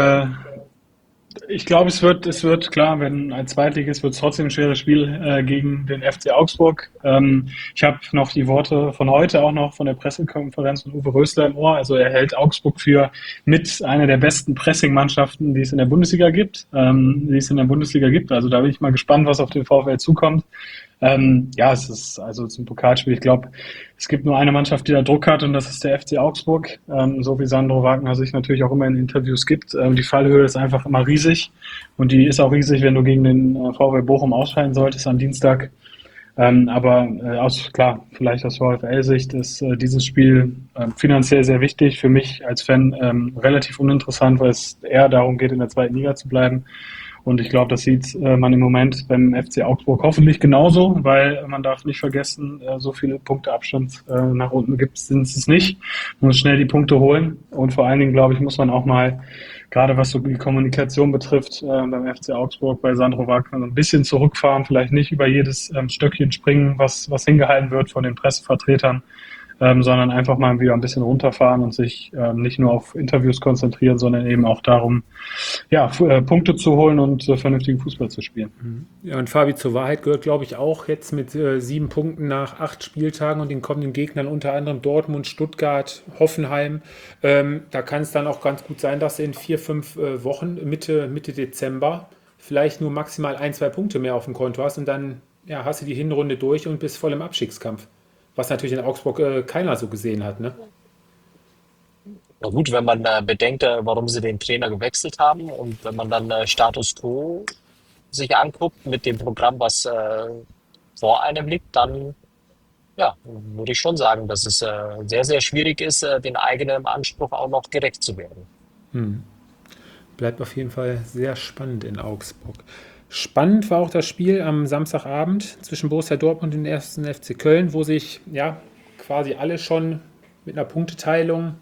Ich glaube, es wird klar, wenn ein Zweitligist wird es trotzdem ein schweres Spiel gegen den FC Augsburg. Ich habe noch die Worte von heute auch noch von der Pressekonferenz von Uwe Rösler im Ohr. Also er hält Augsburg für mit einer der besten Pressing-Mannschaften, die es in der Bundesliga gibt. Also da bin ich mal gespannt, was auf den VfL zukommt. Ja, es ist also zum Pokalspiel. Ich glaube, es gibt nur eine Mannschaft, die da Druck hat, und das ist der FC Augsburg. So wie Sandro Wagner sich natürlich auch immer in Interviews gibt. Die Fallhöhe ist einfach immer riesig, und die ist auch riesig, wenn du gegen den VfL Bochum ausscheiden solltest am Dienstag. Aber klar, vielleicht aus VfL-Sicht ist dieses Spiel finanziell sehr wichtig. Für mich als Fan relativ uninteressant, weil es eher darum geht, in der zweiten Liga zu bleiben. Und ich glaube, das sieht man im Moment beim FC Augsburg hoffentlich genauso, weil man darf nicht vergessen, so viele Punkte Abstand nach unten gibt es nicht. Man muss schnell die Punkte holen, und vor allen Dingen, glaube ich, muss man auch mal, gerade was so die Kommunikation betrifft, beim FC Augsburg bei Sandro Wagner ein bisschen zurückfahren, vielleicht nicht über jedes Stöckchen springen, was hingehalten wird von den Pressevertretern, sondern einfach mal wieder ein bisschen runterfahren und sich nicht nur auf Interviews konzentrieren, sondern eben auch darum, ja, Punkte zu holen und vernünftigen Fußball zu spielen. Ja, und Fabi, zur Wahrheit gehört, glaube ich, auch jetzt mit 7 Punkten nach 8 Spieltagen und den kommenden Gegnern, unter anderem Dortmund, Stuttgart, Hoffenheim. Da kann es dann auch ganz gut sein, dass du in 4, 5 Wochen, Mitte Dezember, vielleicht nur maximal 1, 2 Punkte mehr auf dem Konto hast, und dann ja, hast du die Hinrunde durch und bist voll im Abstiegskampf. Was natürlich in Augsburg keiner so gesehen hat. Ne? Na gut, wenn man bedenkt, warum sie den Trainer gewechselt haben, und wenn man dann Status Quo sich anguckt mit dem Programm, was vor einem liegt, dann ja, würde ich schon sagen, dass es sehr, sehr schwierig ist, den eigenen Anspruch auch noch gerecht zu werden. Bleibt auf jeden Fall sehr spannend in Augsburg. Spannend war auch das Spiel am Samstagabend zwischen Borussia Dortmund und dem 1. FC Köln, wo sich ja quasi alle schon mit einer Punkteteilung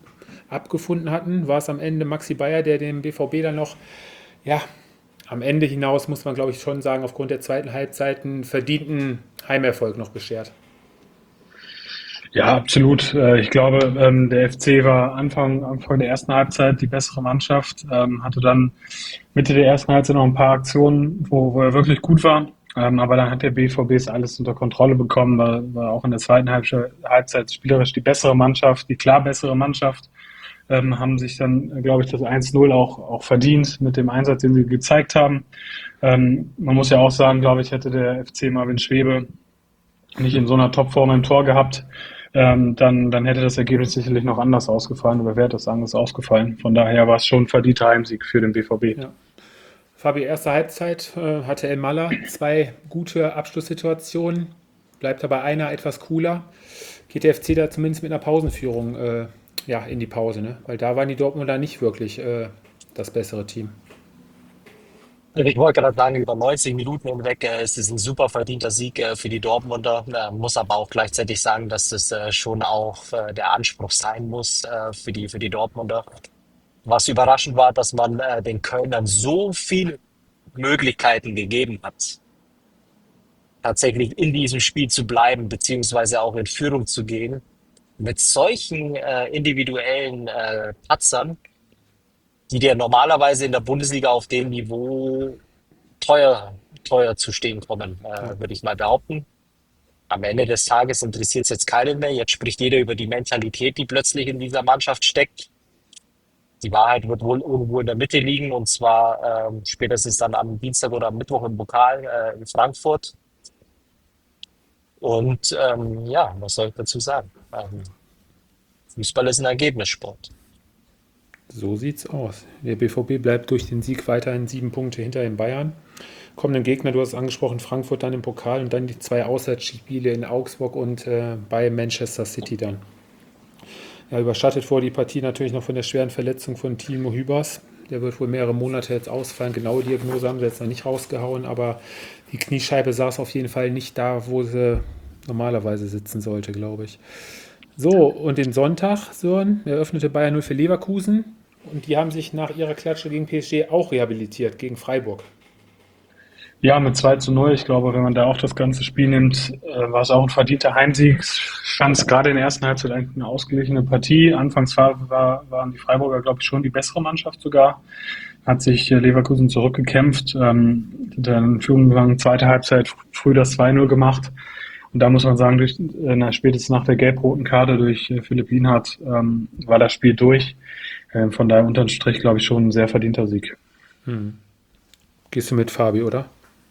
abgefunden hatten, war es am Ende Maxi Bayer, der dem BVB dann noch, ja, am Ende hinaus, muss man glaube ich schon sagen, aufgrund der zweiten Halbzeit einen verdienten Heimerfolg noch beschert. Ja, absolut. Ich glaube, der FC war Anfang der ersten Halbzeit die bessere Mannschaft, hatte dann Mitte der ersten Halbzeit noch ein paar Aktionen, wo er wirklich gut war. Aber dann hat der BVB es alles unter Kontrolle bekommen, war auch in der zweiten Halbzeit spielerisch die bessere Mannschaft, die klar bessere Mannschaft, haben sich dann, glaube ich, das 1:0 auch verdient mit dem Einsatz, den sie gezeigt haben. Man muss ja auch sagen, glaube ich, hätte der FC Marvin Schwebe nicht in so einer Topform im Tor gehabt, dann hätte das Ergebnis sicherlich noch anders ausgefallen oder wäre das anders ausgefallen. Von daher war es schon ein verdienter Heimsieg für den BVB. Ja. Fabi, erste Halbzeit hatte El Malla 2 gute Abschlusssituationen, bleibt aber einer etwas cooler. Geht der FC da zumindest mit einer Pausenführung in die Pause, ne? Weil da waren die Dortmunder nicht wirklich das bessere Team. Ich wollte gerade sagen, über 90 Minuten hinweg ist es ein super verdienter Sieg für die Dortmunder. Muss aber auch gleichzeitig sagen, dass das schon auch der Anspruch sein muss für die Dortmunder. Was überraschend war, dass man den Kölnern so viele Möglichkeiten gegeben hat, tatsächlich in diesem Spiel zu bleiben, beziehungsweise auch in Führung zu gehen. Mit solchen individuellen Patzern, die dir normalerweise in der Bundesliga auf dem Niveau teuer zu stehen kommen, würde ich mal behaupten. Am Ende des Tages interessiert es jetzt keinen mehr. Jetzt spricht jeder über die Mentalität, die plötzlich in dieser Mannschaft steckt. Die Wahrheit wird wohl irgendwo in der Mitte liegen, und zwar spätestens dann am Dienstag oder am Mittwoch im Pokal in Frankfurt. Und was soll ich dazu sagen? Fußball ist ein Ergebnissport. So sieht's aus. Der BVB bleibt durch den Sieg weiterhin 7 Punkte hinter den Bayern. Kommenden Gegner, du hast es angesprochen, Frankfurt dann im Pokal und dann die 2 Auswärtsspiele in Augsburg und bei Manchester City dann. Ja, überschattet wurde die Partie natürlich noch von der schweren Verletzung von Timo Hübers. Der wird wohl mehrere Monate jetzt ausfallen. Genaue Diagnose haben sie jetzt noch nicht rausgehauen, aber die Kniescheibe saß auf jeden Fall nicht da, wo sie normalerweise sitzen sollte, glaube ich. So, und den Sonntag, Sören, eröffnete Bayern 0 für Leverkusen und die haben sich nach ihrer Klatsche gegen PSG auch rehabilitiert, gegen Freiburg. Ja, mit 2:0. Ich glaube, wenn man da auch das ganze Spiel nimmt, war es auch ein verdienter Heimsieg. Ich fand es gerade in der ersten Halbzeit eigentlich eine ausgeglichene Partie. Anfangs waren die Freiburger, glaube ich, schon die bessere Mannschaft sogar. Hat sich Leverkusen zurückgekämpft, dann in Führung gegangen, zweite Halbzeit früh das 2:0 gemacht. Und da muss man sagen, spätestens nach der gelb-roten Karte durch Philipp Lienhardt war das Spiel durch. Von daher unterm Strich, glaube ich, schon ein sehr verdienter Sieg. Gehst du mit, Fabi, oder?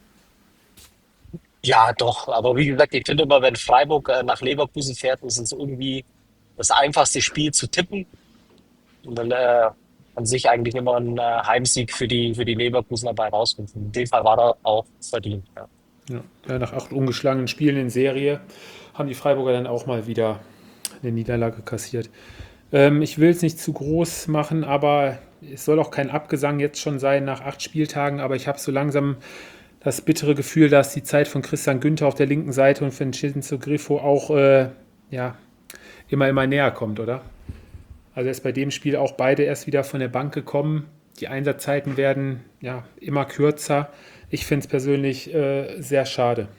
Ja, doch. Aber wie gesagt, ich finde immer, wenn Freiburg nach Leverkusen fährt, ist es irgendwie das einfachste Spiel zu tippen. Und dann an sich eigentlich immer ein Heimsieg für die Leverkusener dabei rauskommt. In dem Fall war er auch verdient. Ja. Ja, nach 8 ungeschlagenen Spielen in Serie haben die Freiburger dann auch mal wieder eine Niederlage kassiert. Ich will es nicht zu groß machen, aber es soll auch kein Abgesang jetzt schon sein nach 8 Spieltagen, aber ich habe so langsam das bittere Gefühl, dass die Zeit von Christian Günther auf der linken Seite und von Vincenzo Grifo auch immer näher kommt, oder? Also erst bei dem Spiel auch beide erst wieder von der Bank gekommen. Die Einsatzzeiten werden immer kürzer. Ich finde es persönlich sehr schade.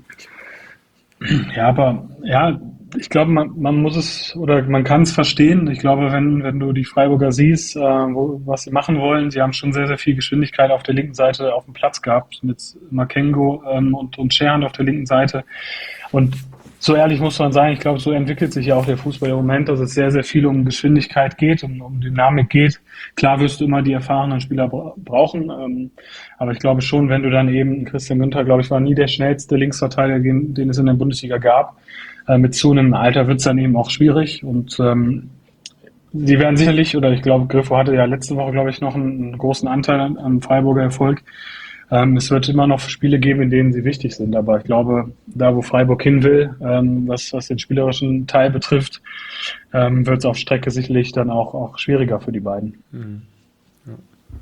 Ja, aber ich glaube, man muss es oder man kann es verstehen. Ich glaube, wenn du die Freiburger siehst, was sie machen wollen, sie haben schon sehr, sehr viel Geschwindigkeit auf der linken Seite auf dem Platz gehabt mit Makengo und Scherhan auf der linken Seite. Und so ehrlich muss man sagen, ich glaube, so entwickelt sich ja auch der Fußball im Moment, dass es sehr, sehr viel um Geschwindigkeit geht, um Dynamik geht. Klar wirst du immer die erfahrenen Spieler brauchen, aber ich glaube schon, wenn du dann eben, Christian Günther, glaube ich, war nie der schnellste Linksverteidiger, den es in der Bundesliga gab. Mit zunehmendem Alter wird es dann eben auch schwierig und sie werden sicherlich, oder ich glaube, Griffo hatte ja letzte Woche, glaube ich, noch einen großen Anteil am Freiburger Erfolg. Es wird immer noch Spiele geben, in denen sie wichtig sind. Aber ich glaube, da wo Freiburg hin will, was den spielerischen Teil betrifft, wird es auf Strecke sicherlich dann auch schwieriger für die beiden. Ja.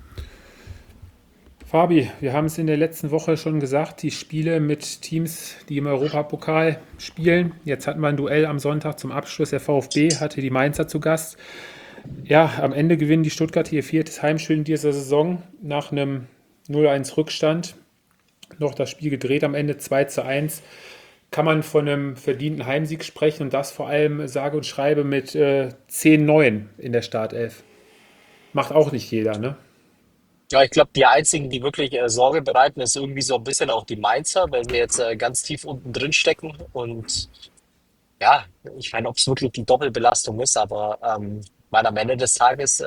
Fabi, wir haben es in der letzten Woche schon gesagt, die Spiele mit Teams, die im Europapokal spielen. Jetzt hatten wir ein Duell am Sonntag zum Abschluss. Der VfB hatte die Mainzer zu Gast. Ja, am Ende gewinnen die Stuttgarter ihr viertes Heimspiel in dieser Saison nach einem 0-1 Rückstand. Noch das Spiel gedreht am Ende 2-1. Kann man von einem verdienten Heimsieg sprechen und das vor allem sage und schreibe mit 10 Neuen in der Startelf. Macht auch nicht jeder, ne? Ja, ich glaube, die einzigen, die wirklich Sorge bereiten, ist irgendwie so ein bisschen auch die Mainzer, weil sie jetzt ganz tief unten drin stecken. Und ja, ich meine, ob es wirklich die Doppelbelastung ist, aber am Ende des Tages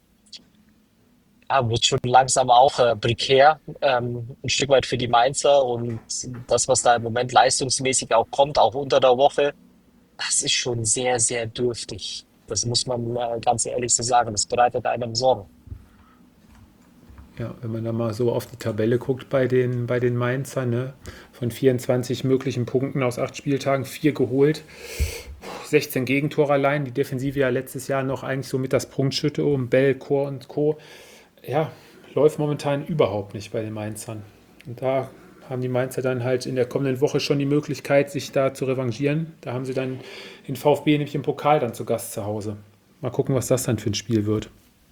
ja, wird schon langsam auch prekär, ein Stück weit für die Mainzer. Und das, was da im Moment leistungsmäßig auch kommt, auch unter der Woche, das ist schon sehr, sehr dürftig. Das muss man ganz ehrlich so sagen. Das bereitet einem Sorgen. Ja, wenn man da mal so auf die Tabelle guckt bei den Mainzern, ne? Von 24 möglichen Punkten aus 8 Spieltagen, 4 geholt, 16 Gegentore allein, die Defensive ja letztes Jahr noch eigentlich so mit das Prunkstück um Bell, Chor und Co. Ja, läuft momentan überhaupt nicht bei den Mainzern. Und da haben die Mainzer dann halt in der kommenden Woche schon die Möglichkeit, sich da zu revanchieren. Da haben sie dann den VfB nämlich im Pokal dann zu Gast zu Hause. Mal gucken, was das dann für ein Spiel wird.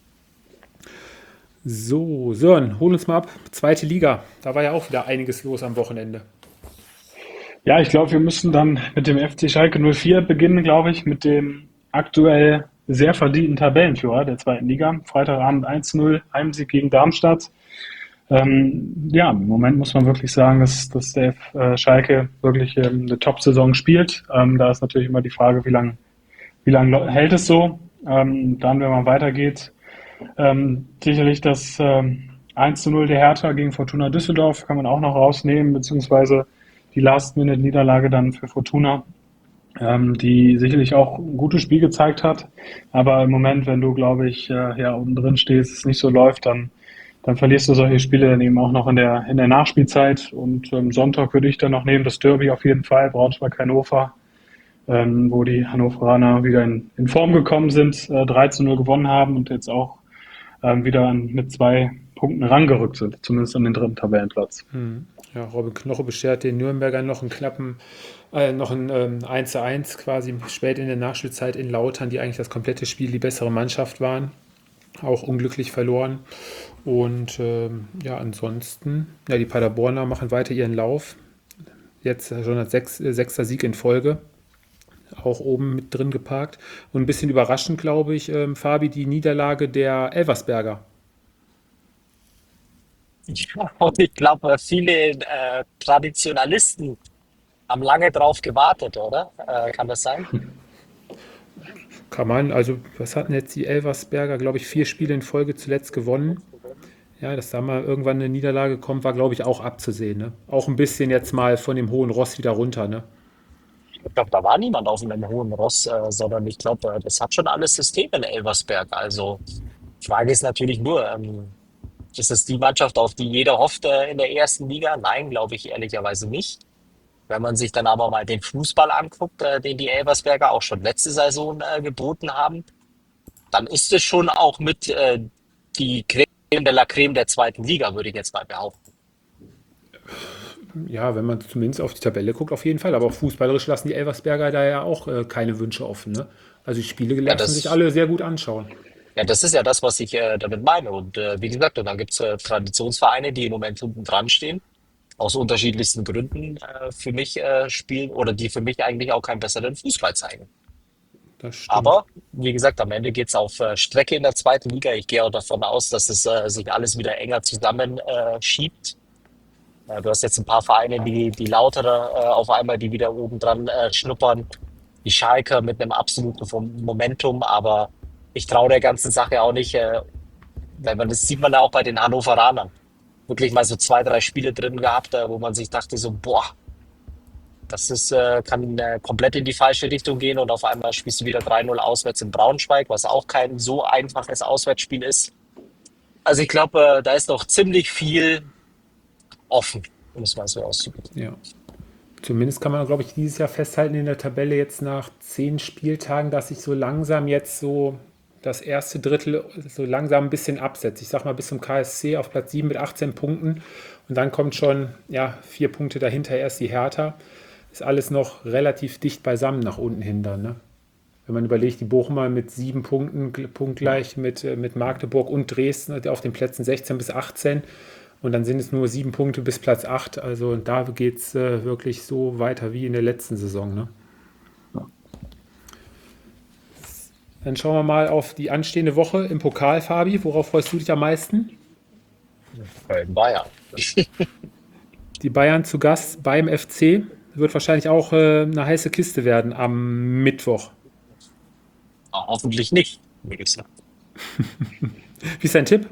So, Sören, hol uns mal ab. Zweite Liga. Da war ja auch wieder einiges los am Wochenende. Ja, ich glaube, wir müssen dann mit dem FC Schalke 04 beginnen, glaube ich, mit dem aktuell sehr verdienten Tabellenführer der zweiten Liga. Freitagabend 1-0, Heimsieg gegen Darmstadt. Ja, im Moment muss man wirklich sagen, dass der Schalke wirklich eine Top-Saison spielt. Da ist natürlich immer die Frage, wie lang hält es so? Dann, wenn man weitergeht, sicherlich das 1-0 der Hertha gegen Fortuna Düsseldorf kann man auch noch rausnehmen, beziehungsweise die Last-Minute-Niederlage dann für Fortuna, die sicherlich auch ein gutes Spiel gezeigt hat. Aber im Moment, wenn du, glaube ich, ja unten drin stehst, es nicht so läuft, dann verlierst du solche Spiele dann eben auch noch in der Nachspielzeit. Und Sonntag würde ich dann noch nehmen, das Derby auf jeden Fall, Braunschweig-Hannover, wo die Hannoveraner wieder in Form gekommen sind, 3-0 gewonnen haben und jetzt auch wieder mit 2 Punkten rangerückt sind, zumindest an den dritten Tabellenplatz. Ja, Robin Knoche beschert den Nürnbergern noch ein 1:1 quasi spät in der Nachspielzeit in Lautern, die eigentlich das komplette Spiel die bessere Mannschaft waren. Auch unglücklich verloren. Und ja, ansonsten, ja, die Paderborner machen weiter ihren Lauf. Jetzt schon als sechster Sieg in Folge. Auch oben mit drin geparkt. Und ein bisschen überraschend, glaube ich, Fabi, die Niederlage der Elversberger. Ja, und ich glaube, viele Traditionalisten haben lange drauf gewartet, oder? Kann das sein? Kann man, also was hatten jetzt die Elversberger, glaube ich, 4 Spiele in Folge zuletzt gewonnen. Ja, dass da mal irgendwann eine Niederlage kommt, war, glaube ich, auch abzusehen. Ne? Auch ein bisschen jetzt mal von dem hohen Ross wieder runter. Ne? Ich glaube, da war niemand auf einem hohen Ross, sondern ich glaube, das hat schon alles System in Elversberg. Also, Frage ist natürlich nur, ist es die Mannschaft, auf die jeder hofft in der ersten Liga? Nein, glaube ich ehrlicherweise nicht. Wenn man sich dann aber mal den Fußball anguckt, den die Elversberger auch schon letzte Saison geboten haben, dann ist es schon auch mit die Creme de la Creme der zweiten Liga, würde ich jetzt mal behaupten. Ja, wenn man zumindest auf die Tabelle guckt, auf jeden Fall. Aber auch fußballerisch lassen die Elversberger da ja auch keine Wünsche offen. Ne? Also die Spiele Ja, lassen sich alle sehr gut anschauen. das ist ja das, was ich damit meine. Und wie gesagt, und dann gibt es Traditionsvereine, die im Moment hinten dran stehen, aus unterschiedlichsten Gründen für mich spielen oder die für mich eigentlich auch keinen besseren Fußball zeigen. Das stimmt. Aber wie gesagt, am Ende geht's auf Strecke in der zweiten Liga. Ich gehe auch davon aus, dass es sich alles wieder enger zusammen schiebt. Du hast jetzt ein paar Vereine, die lautere auf einmal, die wieder oben dran schnuppern. Die Schalker mit einem absoluten Momentum, aber ich traue der ganzen Sache auch nicht, weil das sieht man ja auch bei den Hannoveranern. Wirklich mal so 2, 3 Spiele drin gehabt, wo man sich dachte so, boah, kann komplett in die falsche Richtung gehen und auf einmal spielst du wieder 3-0 auswärts in Braunschweig, was auch kein so einfaches Auswärtsspiel ist. Also ich glaube, da ist noch ziemlich viel offen, um es mal so auszudrücken. Ja. Zumindest kann man, glaube ich, dieses Jahr festhalten in der Tabelle jetzt nach 10 Spieltagen, dass sich so langsam jetzt so das erste Drittel so langsam ein bisschen absetzt. Ich sag mal bis zum KSC auf Platz 7 mit 18 Punkten und dann kommt schon ja, 4 Punkte dahinter erst die Hertha. Ist alles noch relativ dicht beisammen nach unten hin dann. Ne? Wenn man überlegt, die Bochumer mit 7 Punkten, punktgleich mit Magdeburg und Dresden auf den Plätzen 16 bis 18. Und dann sind es nur 7 Punkte bis Platz 8. Also da geht es wirklich so weiter wie in der letzten Saison. Ne? Ja. Dann schauen wir mal auf die anstehende Woche im Pokal, Fabi. Worauf freust du dich am meisten? Bei Bayern. Die Bayern zu Gast beim FC. Wird wahrscheinlich auch eine heiße Kiste werden am Mittwoch. Hoffentlich nicht, würde ich sagen. Wie ist dein Tipp?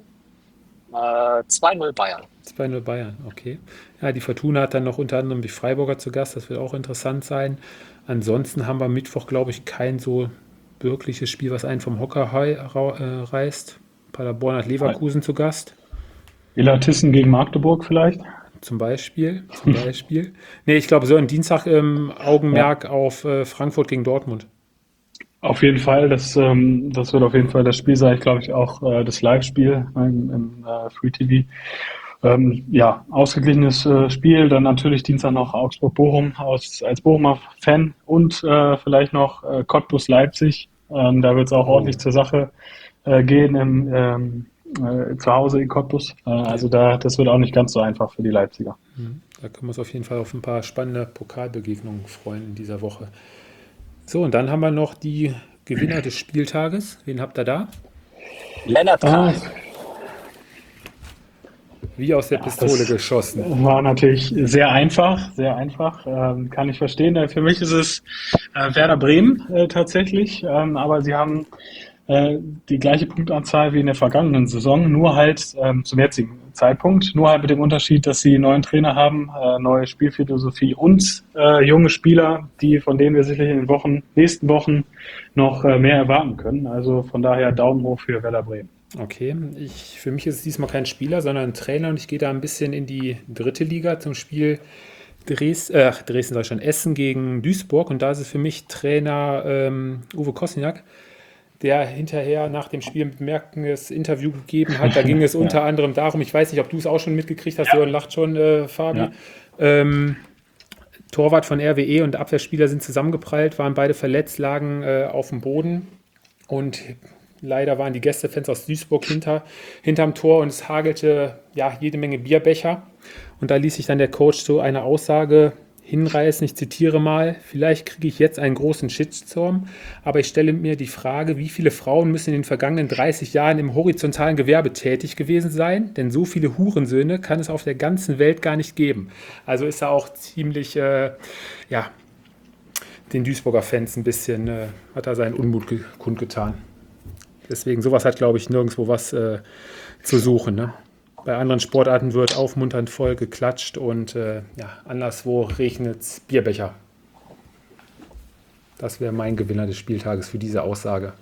2-0 Bayern. 2-0 Bayern, okay. Ja, die Fortuna hat dann noch unter anderem die Freiburger zu Gast. Das wird auch interessant sein. Ansonsten haben wir Mittwoch, glaube ich, kein so wirkliches Spiel, was einen vom Hocker reißt. Paderborn hat Leverkusen zu Gast. Illertissen gegen Magdeburg vielleicht? Zum Beispiel. Nee, ich glaube, so am Dienstag Augenmerk auf Frankfurt gegen Dortmund. Auf jeden Fall, das wird auf jeden Fall das Spiel sein. Ich glaube, auch das Live-Spiel im Free TV. Ja, ausgeglichenes Spiel. Dann natürlich Dienstag noch Augsburg-Bochum als Bochumer Fan und vielleicht noch Cottbus-Leipzig. Da wird es auch ordentlich zur Sache gehen zu Hause in Cottbus. Also das wird auch nicht ganz so einfach für die Leipziger. Da können wir uns auf jeden Fall auf ein paar spannende Pokalbegegnungen freuen in dieser Woche. So, und dann haben wir noch die Gewinner des Spieltages. Wen habt ihr da? Lennart Kahn. Wie aus der Pistole geschossen. War natürlich sehr einfach, kann ich verstehen. Für mich ist es Werder Bremen tatsächlich, aber sie haben die gleiche Punktanzahl wie in der vergangenen Saison, nur halt zum jetzigen Zeitpunkt, nur halt mit dem Unterschied, dass sie einen neuen Trainer haben, neue Spielphilosophie und junge Spieler, von denen wir sicherlich in den nächsten Wochen noch mehr erwarten können. Also von daher Daumen hoch für Werder Bremen. Okay, für mich ist es diesmal kein Spieler, sondern ein Trainer und ich gehe da ein bisschen in die 3. Liga zum Spiel Dresden sag ich schon, Essen gegen Duisburg und da ist es für mich Trainer Uwe Kosniak, der hinterher nach dem Spiel ein bemerkendes Interview gegeben hat. Da ging es unter anderem darum, ich weiß nicht, ob du es auch schon mitgekriegt hast, Jörn lacht schon, Fabi. Ja. Torwart von RWE und Abwehrspieler sind zusammengeprallt, waren beide verletzt, lagen auf dem Boden und leider waren die Gästefans aus Duisburg hinterm Tor und es hagelte jede Menge Bierbecher. Und da ließ sich dann der Coach so eine Aussage hinreißen, ich zitiere mal, vielleicht kriege ich jetzt einen großen Shitstorm, aber ich stelle mir die Frage, wie viele Frauen müssen in den vergangenen 30 Jahren im horizontalen Gewerbe tätig gewesen sein, denn so viele Hurensöhne kann es auf der ganzen Welt gar nicht geben. Also ist er auch ziemlich, den Duisburger Fans ein bisschen, hat er seinen Unmut kundgetan. Deswegen, sowas hat, glaube ich, nirgendwo was zu suchen, ne? Bei anderen Sportarten wird aufmunternd voll geklatscht und anderswo regnet es Bierbecher. Das wäre mein Gewinner des Spieltages für diese Aussage.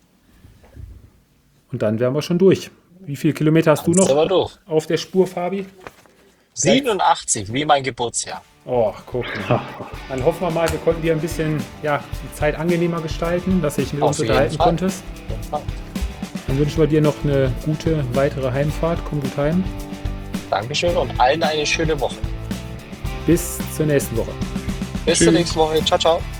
Und dann wären wir schon durch. Wie viele Kilometer hast du noch auf der Spur, Fabi? 87, wie mein Geburtsjahr. Oh, guck mal. Dann hoffen wir mal, wir konnten dir ein bisschen die Zeit angenehmer gestalten, dass du dich mit uns unterhalten konntest. Dann wünschen wir dir noch eine gute weitere Heimfahrt. Komm gut heim. Dankeschön und allen eine schöne Woche. Bis zur nächsten Woche. Bis zur nächsten Woche. Ciao, ciao.